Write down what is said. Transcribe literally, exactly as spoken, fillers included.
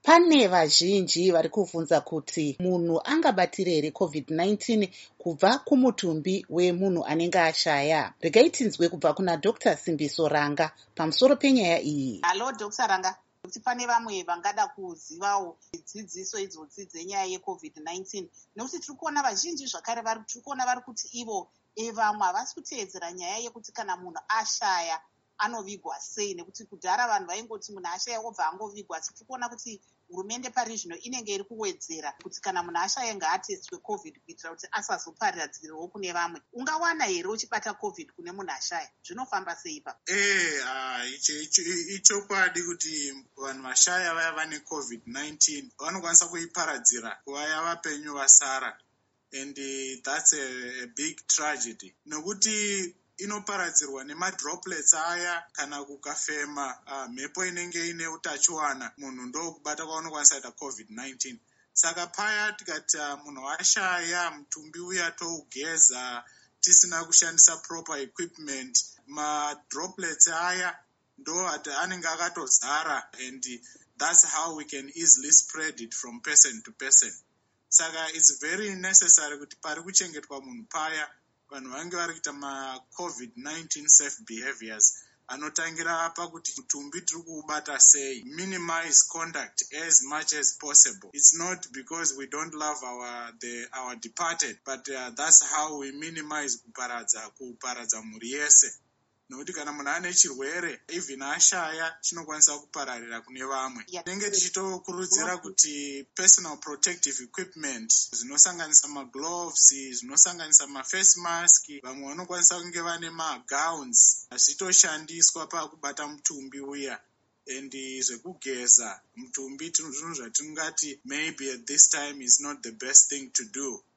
Pane vazhinji vari kuvhunza kuti munhu angabatira here covid nineteen kubva kumutumbi wemunhu anenge ashaya. Regai tinzwe kubva kuna Doctor Simbiso Ranga pamusoro penyaya iyi. Halo Doctor Ranga, kuti pane vamwe vangada kuzivawo dzidziso idzodzi dzenyaya yecovid nineteen nekuti tiri kuona vazhinji zvakare vari tiri kuona vari kuti ivo evamwe havasi kuteedzera nyaya yekuti kana munhu ashaya anovigwa sei, nekuti kudhara vanhu vaingoti munhu ashaya obva angovigwa. Tiri kuona kuti hurumende pari zvino inenge iri kuwedzera kuti kana munhu ashaya ngaateswe covid kuitira kuti asazoparadzirwawo kune vamwe. Ungawana here uchibata covid kune munhu ashaya? Zvinofamba sei pa? Eh, ah, ichokwadi kuti vanhu vashaya vaya vane covid nineteen vanokwanisa kuiparadzira kuvaya vapenyu vasara, and uh, that's a, a big tragedy nekuti inoparadzirwa nemadroplets aya kana kukafema uh, mhepo inenge ine utachiwana munhu ndokubata kwaunokwanisa kuita covid nineteen. Saka paya tikati uh, munhu ashaya mutumbi uya tougeza tisina kushandisa proper equipment, madroplets aya ndo anenge akatozara, and uh, that's how we can easily spread it from person to person. Saka it's very necessary kuti pari kuchengetwa munhu paya vanhu vange vari kuita ma-covid nineteen safe behaviors anotangira pakuti mutumbi tiri kuubata sei, minimize contact as much as possible. It's not because we don't love our the our departed, but uh, that's how we minimize kuparadza kuparadza mhuri yese, nokuti kana munhu ane chirwere even ashaya chinokwanisa kupararira kune vamwe. Tinenge tichitokurudzira kuti personal protective equipment zvinosanganisa magloves, zvinosanganisa maface mask, vamwe vanokwanisa kunge vane magowns zvitoshandiswa pakubata mutumbi uya, and zvekugeza mutumbi zvinhu zvatingati maybe at this time is not the best thing to do.